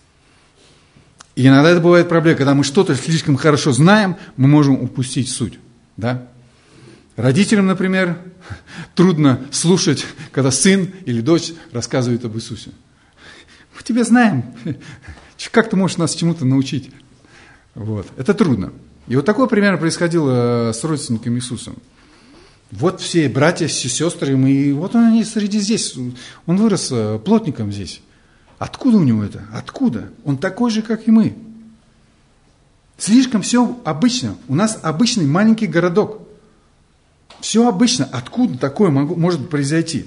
Speaker 1: И иногда это бывает проблема, когда мы что-то слишком хорошо знаем, мы можем упустить суть. Да? Родителям, например, трудно слушать, когда сын или дочь рассказывают об Иисусе. Мы тебя знаем. Как ты можешь нас чему-то научить? Вот. Это трудно. И вот такое примерно происходило с родственниками Иисуса. Вот все братья, все сестры, и вот они среди здесь. Он вырос плотником здесь. Откуда у него это? Откуда? Он такой же, как и мы. Слишком все обычно. У нас обычный маленький городок. Все обычно. Откуда такое могу, может произойти?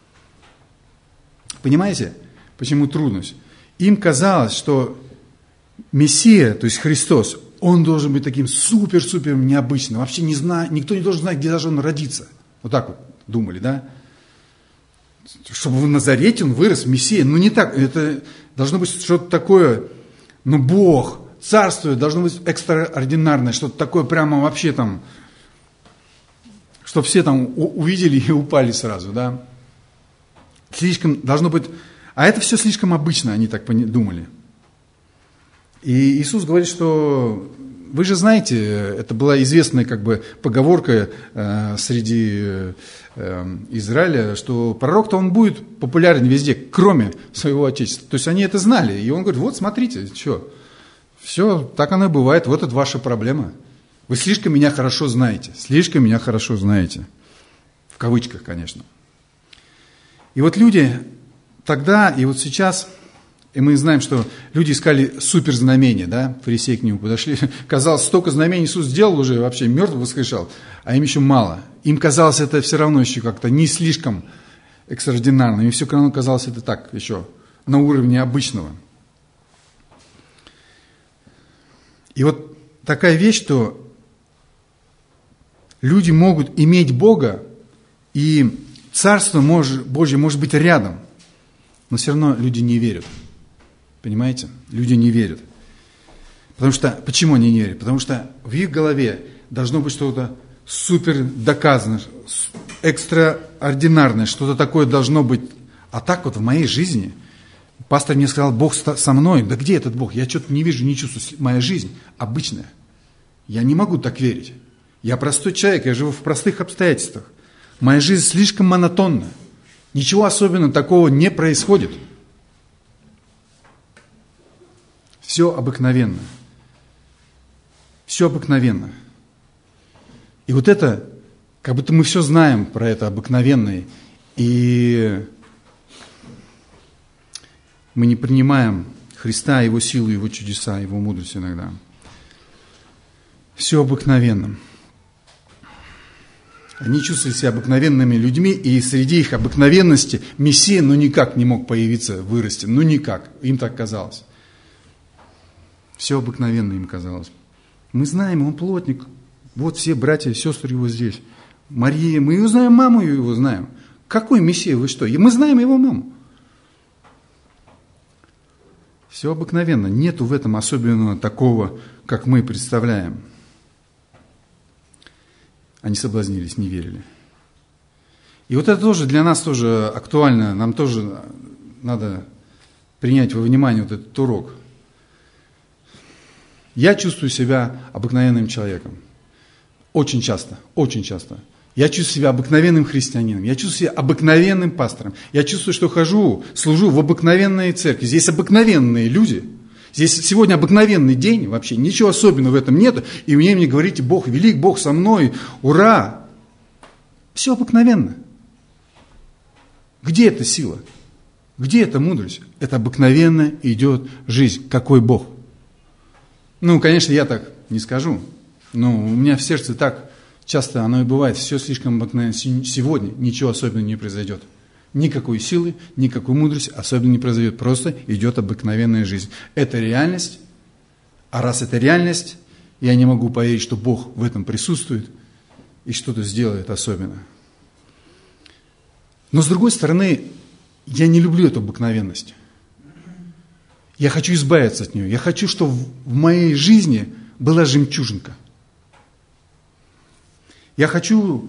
Speaker 1: Понимаете, почему трудность? Им казалось, что Мессия, то есть Христос, он должен быть таким супер-супер необычным. Вообще не знаю, никто не должен знать, где даже он родится. Вот так вот думали, да? Чтобы в Назарете он вырос, Мессия. Ну, не так. Это должно быть что-то такое, ну, Бог, царствует, должно быть экстраординарное, что-то такое прямо вообще там, чтобы все там увидели и упали сразу, да. Слишком, должно быть, а это все слишком обычно, они так думали. И Иисус говорит, что вы же знаете, это была известная как бы поговорка э, среди э, Израиля, что пророк-то он будет популярен везде, кроме своего отечества. То есть они это знали. И он говорит: вот смотрите, что, все, так оно и бывает, вот это ваша проблема. Вы слишком меня хорошо знаете, слишком меня хорошо знаете. В кавычках, конечно. И вот люди тогда и вот сейчас... И мы знаем, что люди искали суперзнамения, да, фарисеи к нему подошли. Казалось, столько знамений Иисус сделал уже, вообще мертвых воскрешал, а им еще мало. Им казалось это все равно еще как-то не слишком экстраординарно. Им все равно казалось это так еще, на уровне обычного. И вот такая вещь, что люди могут иметь Бога, и Царство Божье может быть рядом, но все равно люди не верят. Понимаете? Люди не верят. Потому что, почему они не верят? Потому что в их голове должно быть что-то супер доказанное, экстраординарное, что-то такое должно быть. А так вот в моей жизни, пастор мне сказал: Бог со мной. Да где этот Бог? Я что-то не вижу, не чувствую. Моя жизнь обычная. Я не могу так верить. Я простой человек, я живу в простых обстоятельствах. Моя жизнь слишком монотонна. Ничего особенного такого не происходит. Все обыкновенно. Все обыкновенно. И вот это, как будто мы все знаем про это обыкновенное, и мы не принимаем Христа, Его силу, Его чудеса, Его мудрость иногда. Все обыкновенным. Они чувствовали себя обыкновенными людьми, и среди их обыкновенности Мессия ну никак не мог появиться, вырасти. Ну никак, им так казалось. Все обыкновенно им казалось. Мы знаем, он плотник. Вот все братья и сестры его здесь. Мария, мы ее знаем, маму его знаем. Какой Мессия, вы что? И мы знаем его маму. Все обыкновенно. Нету в этом особенного такого, как мы представляем. Они соблазнились, не верили. И вот это тоже для нас тоже актуально. Нам тоже надо принять во внимание вот этот урок. Я чувствую себя обыкновенным человеком. Очень часто, очень часто. Я чувствую себя обыкновенным христианином. Я чувствую себя обыкновенным пастором. Я чувствую, что хожу, служу в обыкновенной церкви. Здесь обыкновенные люди. Здесь сегодня обыкновенный день вообще. Ничего особенного в этом нет. И мне мне говорите, Бог велик, Бог со мной. Ура! Все обыкновенно. Где эта сила? Где эта мудрость? Это обыкновенно идет жизнь. Какой Бог? Ну, конечно, я так не скажу. Но у меня в сердце так часто оно и бывает. Все слишком обыкновенно. Сегодня ничего особенного не произойдет. Никакой силы, никакой мудрости особенно не произойдет. Просто идет обыкновенная жизнь. Это реальность. А раз это реальность, я не могу поверить, что Бог в этом присутствует и что-то сделает особенно. Но с другой стороны, я не люблю эту обыкновенность. Я хочу избавиться от нее. Я хочу, чтобы в моей жизни была жемчужинка. Я хочу,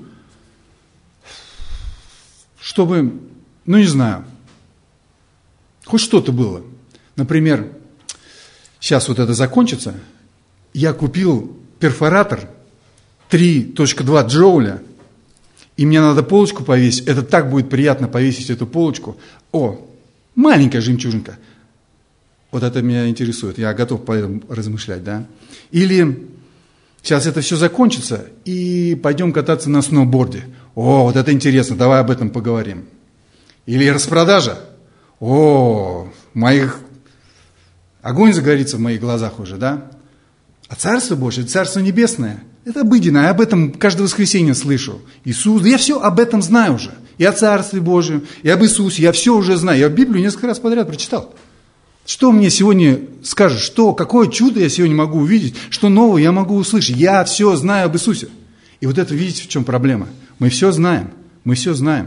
Speaker 1: чтобы, ну не знаю, хоть что-то было. Например, сейчас вот это закончится, я купил перфоратор три точка два джоуля, и мне надо полочку повесить. Это так будет приятно повесить эту полочку. О, маленькая жемчужинка. Вот это меня интересует, я готов по этому размышлять, да. Или сейчас это все закончится, и пойдем кататься на сноуборде. О, вот это интересно, давай об этом поговорим. Или распродажа. О, моих... огонь загорится в моих глазах уже, да. А Царство Божие, Царство Небесное, это обыденно, я об этом каждое воскресенье слышу. Иисус, да я все об этом знаю уже. И о Царстве Божьем, и об Иисусе, я все уже знаю. Я Библию несколько раз подряд прочитал. Что мне сегодня скажешь? Что, какое чудо я сегодня могу увидеть? Что нового я могу услышать? Я все знаю об Иисусе. И вот это, видите, в чем проблема? Мы все знаем. Мы все знаем.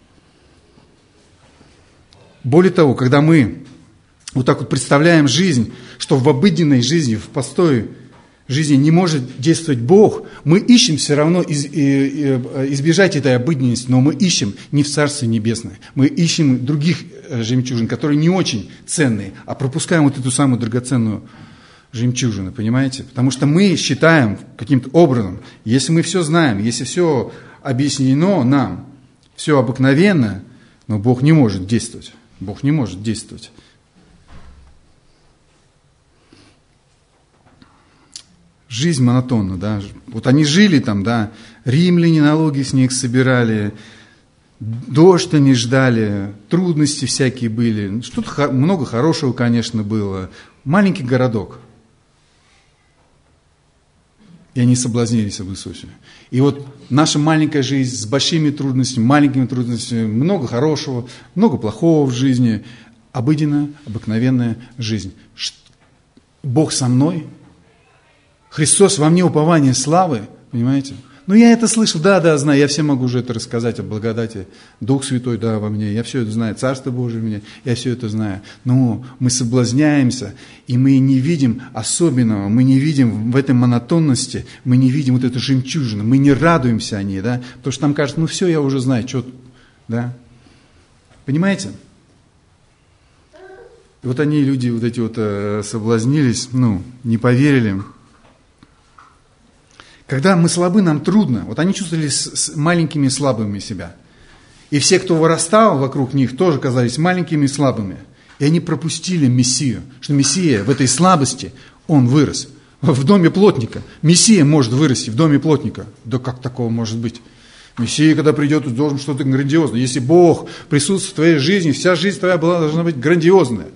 Speaker 1: Более того, когда мы вот так вот представляем жизнь, что в обыденной жизни, в простой жизни не может действовать Бог, мы ищем все равно из, избежать этой обыденности, но мы ищем не в Царстве Небесное, мы ищем других жемчужин, которые не очень ценные, а пропускаем вот эту самую драгоценную жемчужину, понимаете? Потому что мы считаем каким-то образом, если мы все знаем, если все объяснено нам, все обыкновенно, но Бог не может действовать, Бог не может действовать. Жизнь монотонна, да. Вот они жили там, да, римляне налоги с них собирали, дождь они ждали, трудности всякие были, что-то много хорошего, конечно, было. Маленький городок. И они соблазнились об Иисусе. И вот наша маленькая жизнь с большими трудностями, маленькими трудностями, много хорошего, много плохого в жизни, обыденная, обыкновенная жизнь. Бог со мной. Христос во мне упование славы, понимаете? Ну, я это слышал, да, да, знаю, я всем могу уже это рассказать о благодати. Дух Святой, да, во мне, я все это знаю, Царство Божие в мне, я все это знаю. Но мы соблазняемся, и мы не видим особенного, мы не видим в этой монотонности, мы не видим вот эту жемчужину, мы не радуемся о ней, да, потому что нам кажется, ну, все, я уже знаю, что, да. Понимаете? И вот они, люди вот эти вот соблазнились, ну, не поверили. Когда мы слабы, нам трудно. Вот они чувствовали с, с маленькими и слабыми себя. И все, кто вырастал вокруг них, тоже казались маленькими и слабыми. И они пропустили Мессию. Что Мессия в этой слабости, Он вырос. в доме плотника. Мессия может вырасти в доме плотника. Да как такого может быть? Мессия, когда придет, должен что-то грандиозное. Если Бог присутствует в твоей жизни, вся жизнь твоя была, должна быть грандиозная.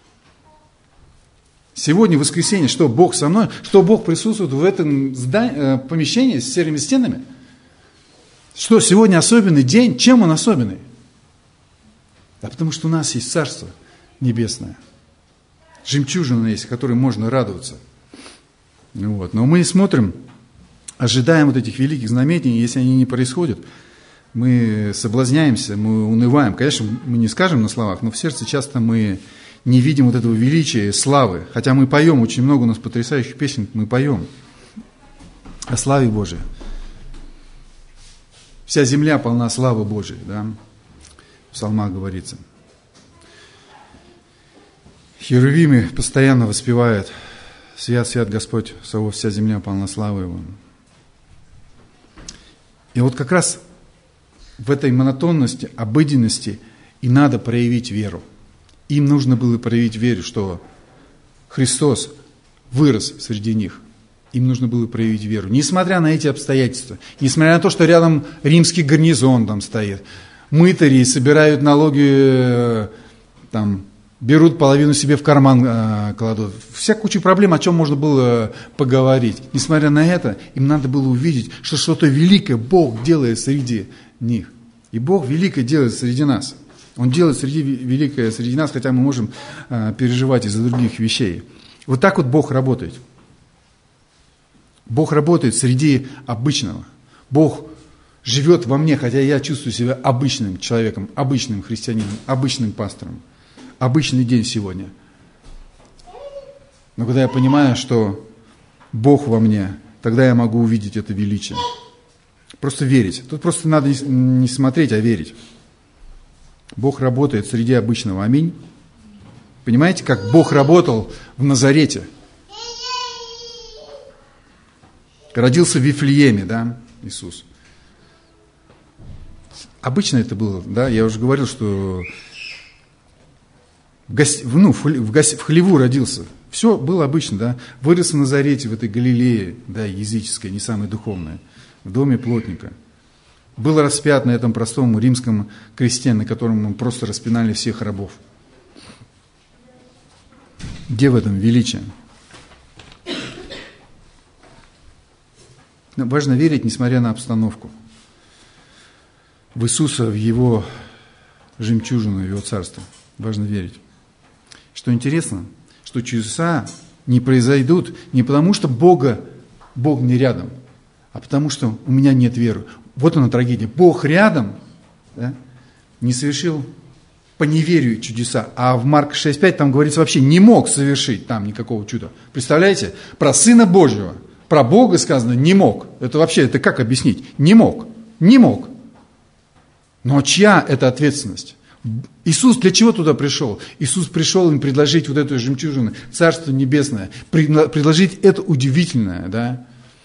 Speaker 1: Сегодня воскресенье, что Бог со мной, что Бог присутствует в этом здании, помещении с серыми стенами. Что сегодня особенный день? Чем он особенный? А потому что у нас есть Царство Небесное. Жемчужина есть, которой можно радоваться. Вот. Но мы смотрим, ожидаем вот этих великих знамений, если они не происходят, мы соблазняемся, мы унываем. Конечно, мы не скажем на словах, но в сердце часто мы не видим вот этого величия, славы. Хотя мы поем, очень много у нас потрясающих песен, мы поем о славе Божией. Вся земля полна славы Божией, да? В псалмах говорится. Херувимы постоянно воспевают: «Свят, свят Господь, Савов, вся земля полна славы Его». И вот как раз в этой монотонности, обыденности и надо проявить веру. Им нужно было проявить веру, что Христос вырос среди них. Им нужно было проявить веру. Несмотря на эти обстоятельства, несмотря на то, что рядом римский гарнизон там стоит, мытари собирают налоги, там, берут половину себе в карман, э, кладут. Вся куча проблем, о чем можно было поговорить. Несмотря на это, им надо было увидеть, что что-то великое Бог делает среди них. И Бог великое делает среди нас. Он делает среди, великое среди нас, хотя мы можем э, переживать из-за других вещей. Вот так вот Бог работает. Бог работает среди обычного. Бог живет во мне, хотя я чувствую себя обычным человеком, обычным христианином, обычным пастором. Обычный день сегодня. Но когда я понимаю, что Бог во мне, тогда я могу увидеть это величие. Просто верить. Тут просто надо не смотреть, а верить. Бог работает среди обычного. Аминь. Понимаете, как Бог работал в Назарете? Родился в Вифлееме, да, Иисус. Обычно это было, да, я уже говорил, что в, гости, ну, в, в, гости, в хлеву родился. Все было обычно, да. Вырос в Назарете, в этой Галилее, да, языческой, не самой духовной, в доме плотника. Был распят на этом простом римском кресте, на котором просто распинали всех рабов. Где в этом величие? Важно верить, несмотря на обстановку. В Иисуса, в Его жемчужину, в Его Царство. Важно верить. Что интересно, что чудеса не произойдут не потому, что Бога, Бог не рядом, а потому, что у меня нет веры. Вот она трагедия. Бог рядом, да, не совершил по неверию чудеса. А в Марка шесть пять там говорится, вообще не мог совершить там никакого чуда. Представляете? Про Сына Божьего. Про Бога сказано «не мог». Это вообще, это как объяснить? Не мог. Не мог. Но чья это ответственность? Иисус для чего туда пришел? Иисус пришел им предложить вот эту жемчужину, Царство Небесное, предложить это удивительное, да?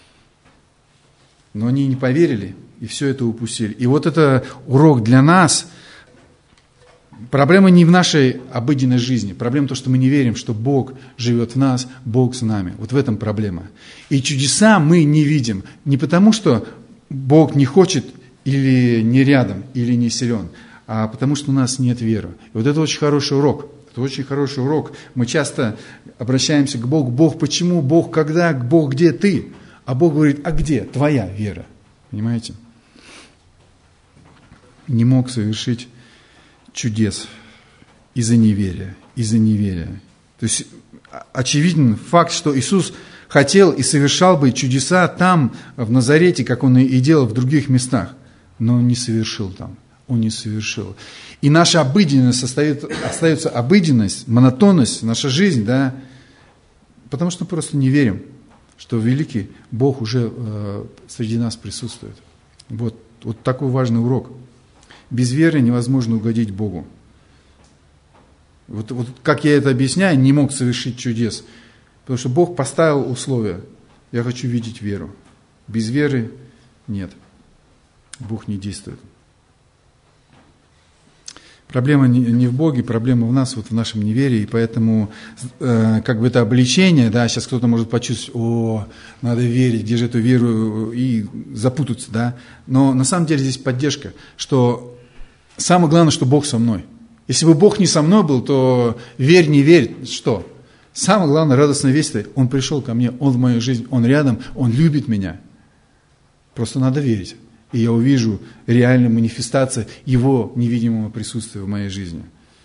Speaker 1: Но они не поверили, и все это упустили. И вот это урок для нас. Проблема не в нашей обыденной жизни. Проблема в том, что мы не верим, что Бог живет в нас, Бог с нами. Вот в этом проблема. И чудеса мы не видим. Не потому, что Бог не хочет или не рядом, или не силен, а потому, что у нас нет веры. И вот это очень хороший урок. Это очень хороший урок. Мы часто обращаемся к Богу. Бог, почему? Бог, когда? Бог, где ты? А Бог говорит, а где твоя вера? Понимаете? Не мог совершить чудес из-за неверия, из-за неверия. То есть очевиден факт, что Иисус хотел и совершал бы чудеса там, в Назарете, как Он и делал в других местах, но Он не совершил там, Он не совершил. И наша обыденность остается, остается обыденность, монотонность, наша жизнь, да, потому что мы просто не верим, что великий Бог уже э, среди нас присутствует. Вот, вот такой важный урок. Без веры невозможно угодить Богу. Вот, вот как я это объясняю, не мог совершить чудес. Потому что Бог поставил условия. Я хочу видеть веру. Без веры нет. Бог не действует. Проблема не в Боге, проблема в нас, вот в нашем неверии, и поэтому э, как бы это обличение, да, сейчас кто-то может почувствовать, о, надо верить, где же эту веру, и запутаться, да, но на самом деле здесь поддержка, что самое главное, что Бог со мной. Если бы Бог не со мной был, то верь, не верь, что? Самое главное, радостная весть, Он пришел ко мне, Он в мою жизнь, Он рядом, Он любит меня. Просто надо верить. И я увижу реальную манифестацию Его невидимого присутствия в моей жизни.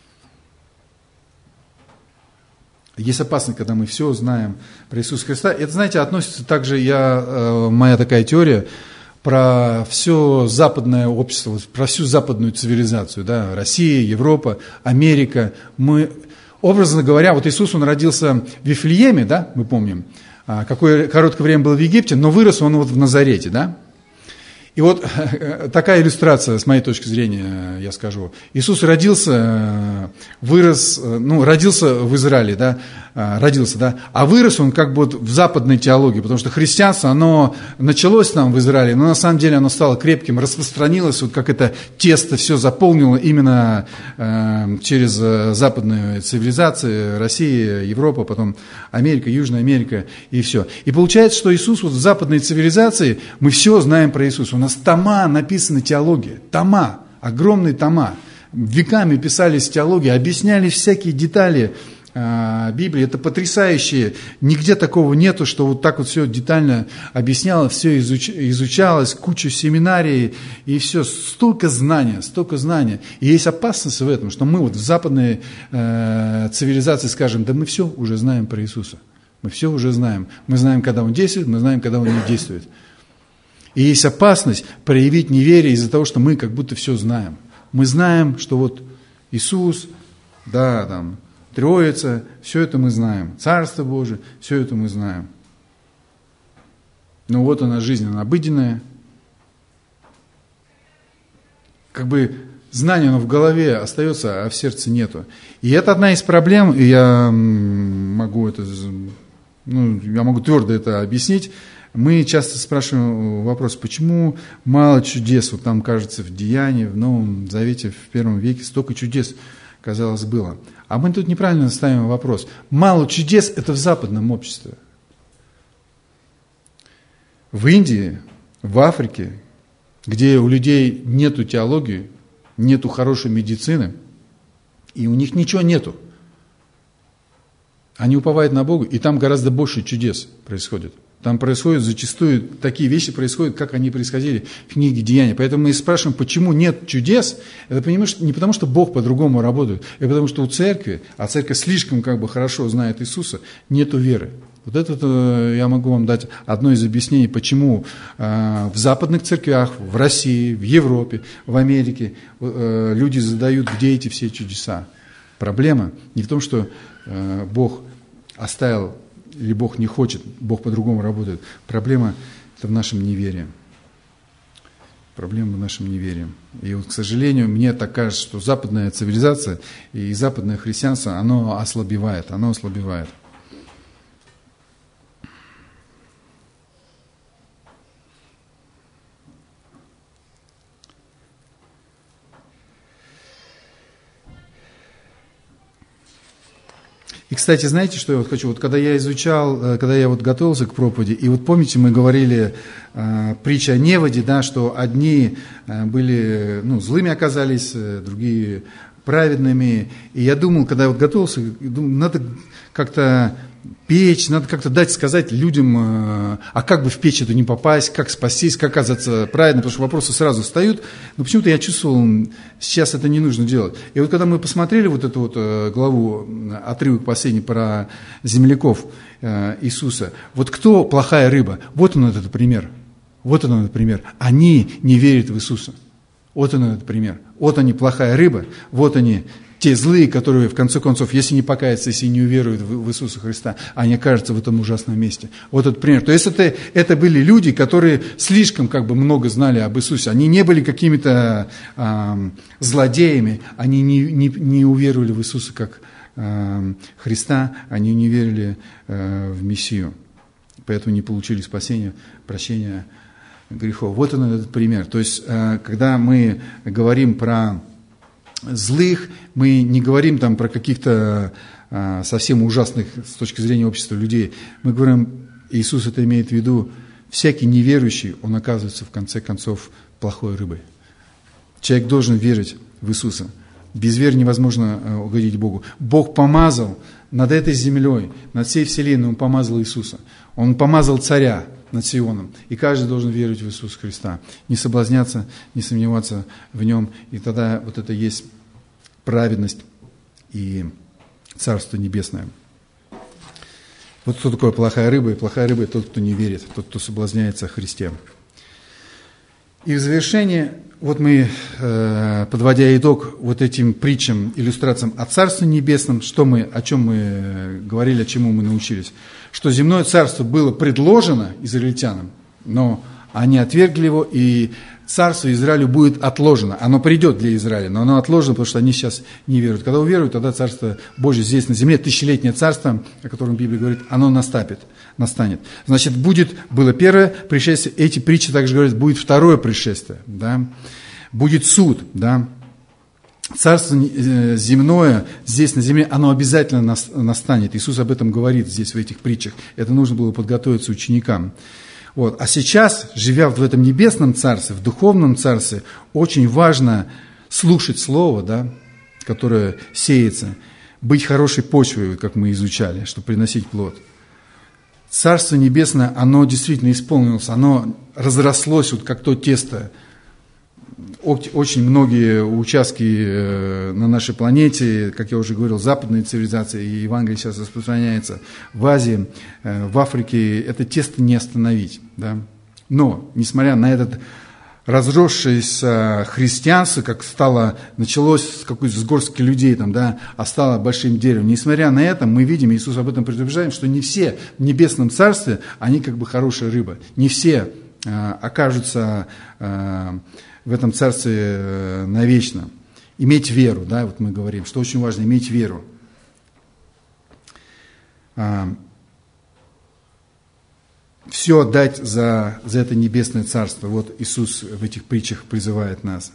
Speaker 1: Есть опасность, когда мы все знаем про Иисуса Христа. Это, знаете, относится также, я, моя такая теория, про все западное общество, про всю западную цивилизацию. Да? Россия, Европа, Америка. Мы, образно говоря, вот Иисус, Он родился в Вифлееме, да, мы помним, какое короткое время был в Египте, но вырос Он вот в Назарете, да. И вот такая иллюстрация, с моей точки зрения, я скажу. Иисус родился, вырос, ну, родился в Израиле, да, родился, да, а вырос он как бы вот в западной теологии, потому что христианство, оно началось там в Израиле, но на самом деле оно стало крепким, распространилось, вот как это тесто все заполнило именно э, через западную цивилизацию, Россия, Европа, потом Америка, Южная Америка и все. И получается, что Иисус вот в западной цивилизации, мы все знаем про Иисуса. У нас тома написаны теология, тома, огромные тома. Веками писались теологии, объяснялись всякие детали э, Библии. Это потрясающе. Нигде такого нету, что вот так вот все детально объяснялось, все изуч, изучалось, куча семинарий и все. Столько знания, столько знания. И есть опасность в этом, что мы вот в западной э, цивилизации скажем, да мы все уже знаем про Иисуса. Мы все уже знаем. Мы знаем, когда Он действует, мы знаем, когда Он не действует. И есть опасность проявить неверие из-за того, что мы как будто все знаем. Мы знаем, что вот Иисус, да, там, Троица, все это мы знаем. Царство Божие, все это мы знаем. Но вот она, жизнь, она обыденная. Как бы знание, оно в голове остается, а в сердце нету. И это одна из проблем, и я могу это, ну, я могу твердо это объяснить. Мы часто спрашиваем вопрос, почему мало чудес, вот там, кажется, в Деянии, в Новом Завете, в первом веке столько чудес, казалось, было. А мы тут неправильно ставим вопрос. Мало чудес – это в западном обществе. В Индии, в Африке, где у людей нету теологии, нету хорошей медицины, и у них ничего нету. Они уповают на Бога, и там гораздо больше чудес происходит. Там происходят зачастую такие вещи, происходят, как они происходили в книге Деяния. Поэтому мы спрашиваем, почему нет чудес. Это не потому, что Бог по-другому работает, это потому, что у церкви, а церковь слишком как бы хорошо знает Иисуса, нету веры. Вот это я могу вам дать одно из объяснений, почему в западных церквях, в России, в Европе, в Америке люди задают, где эти все чудеса. Проблема не в том, что Бог оставил, или Бог не хочет, Бог по-другому работает. Проблема это в нашем неверии. Проблема в нашем неверии. И вот, к сожалению, мне так кажется, что западная цивилизация и западное христианство, оно ослабевает, оно ослабевает. И, кстати, знаете, что я вот хочу? Вот когда я изучал, когда я вот готовился к проповеди, и вот помните, мы говорили э, притча о неводе, да, что одни э, были, ну, злыми оказались, э, другие праведными. И я думал, когда я вот готовился, думал, надо как-то печь, надо как-то дать сказать людям, э, а как бы в печь это не попасть, как спастись, как оказаться праведным, потому что вопросы сразу встают. Но почему-то я чувствовал, сейчас это не нужно делать. И вот когда мы посмотрели вот эту вот э, главу, отрывок последний про земляков э, Иисуса, вот кто плохая рыба? Вот он этот пример. Вот он этот пример. Они не верят в Иисуса. Вот он этот пример. Вот они, плохая рыба, вот они, те злые, которые, в конце концов, если не покаются, если не уверуют в, в Иисуса Христа, они окажутся в этом ужасном месте. Вот этот пример. То есть это, это были люди, которые слишком как бы много знали об Иисусе. Они не были какими-то э, злодеями, они не, не, не уверовали в Иисуса как э, Христа, они не верили э, в Мессию. Поэтому не получили спасения, прощения грехов. Вот он этот пример. То есть, когда мы говорим про злых, мы не говорим там про каких-то а, совсем ужасных с точки зрения общества людей. Мы говорим, Иисус это имеет в виду, всякий неверующий, он оказывается в конце концов плохой рыбой. Человек должен верить в Иисуса. Без веры невозможно угодить Богу. Бог помазал над этой землей, над всей вселенной, Он помазал Иисуса. Он помазал царя над Сионом. И каждый должен верить в Иисуса Христа. Не соблазняться, не сомневаться в Нем. И тогда вот это есть праведность и Царство Небесное. Вот что такое плохая рыба. И плохая рыба – это тот, кто не верит, тот, кто соблазняется о Христе. И в завершение, вот мы, э, подводя итог вот этим притчам, иллюстрациям о Царстве Небесном, что мы, о чем мы говорили, чему мы научились, что земное царство было предложено израильтянам, но они отвергли его, и царство Израилю будет отложено. Оно придет для Израиля, но оно отложено, потому что они сейчас не веруют. Когда уверуют, тогда Царство Божье здесь на земле, тысячелетнее царство, о котором Библия говорит, оно наступит, настанет. Значит, будет, было первое пришествие, эти притчи также говорят, будет второе пришествие, да? Будет суд, да? Царство земное здесь на земле, оно обязательно настанет. Иисус об этом говорит здесь в этих притчах. Это нужно было подготовиться ученикам. Вот. А сейчас, живя в этом небесном царстве, в духовном царстве, очень важно слушать слово, да, которое сеется, быть хорошей почвой, как мы изучали, чтобы приносить плод. Царство небесное, оно действительно исполнилось, оно разрослось, вот как то тесто. Очень многие участки на нашей планете, как я уже говорил, западные цивилизации, и Евангелие сейчас распространяется в Азии, в Африке, это тесто не остановить. Да? Но, несмотря на этот разросшееся христианство, как стало, началось с какой-то с горстки людей, там, да, а стало большим деревом, несмотря на это, мы видим, Иисус об этом предупреждает, что не все в небесном царстве, они как бы хорошая рыба, не все а, окажутся а, в этом царстве навечно. Иметь веру, да, вот мы говорим, что очень важно, иметь веру. Все отдать за, за это небесное царство. Вот Иисус в этих притчах призывает нас.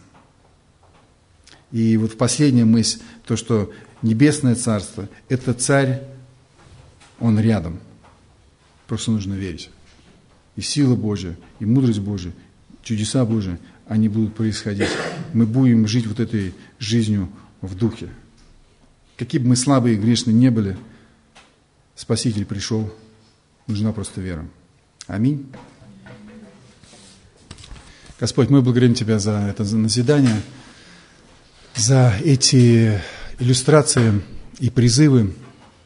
Speaker 1: И вот последняя мысль, то, что небесное царство, это царь, он рядом. Просто нужно верить. И сила Божья, и мудрость Божья, чудеса Божьи, они будут происходить. Мы будем жить вот этой жизнью в духе. Какие бы мы слабые и грешные не были, Спаситель пришел, нужна просто вера. Аминь. Господь, мы благодарим Тебя за это назидание, за эти иллюстрации и призывы,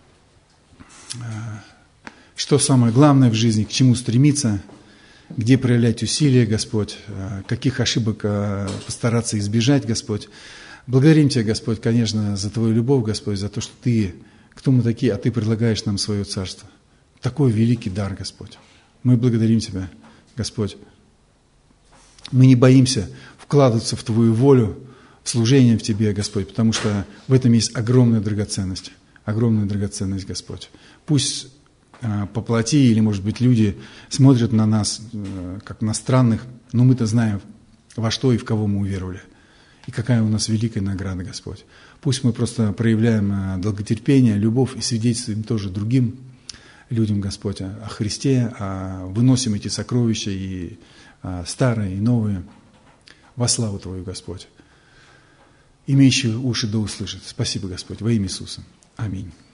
Speaker 1: что самое главное в жизни, к чему стремиться, где проявлять усилия, Господь, каких ошибок постараться избежать, Господь. Благодарим Тебя, Господь, конечно, за Твою любовь, Господь, за то, что Ты, кто мы такие, а Ты предлагаешь нам свое царство. Такой великий дар, Господь. Мы благодарим Тебя, Господь. Мы не боимся вкладываться в Твою волю, в служение в Тебе, Господь, потому что в этом есть огромная драгоценность, огромная драгоценность, Господь. Пусть по плоти, или, может быть, люди смотрят на нас, как на странных, но мы-то знаем, во что и в кого мы уверовали. И какая у нас великая награда, Господь. Пусть мы просто проявляем долготерпение, любовь и свидетельствуем тоже другим людям, Господь, о Христе, о, выносим эти сокровища, и старые, и новые, во славу Твою, Господь. Имеющие уши да услышат. Спасибо, Господь, во имя Иисуса. Аминь.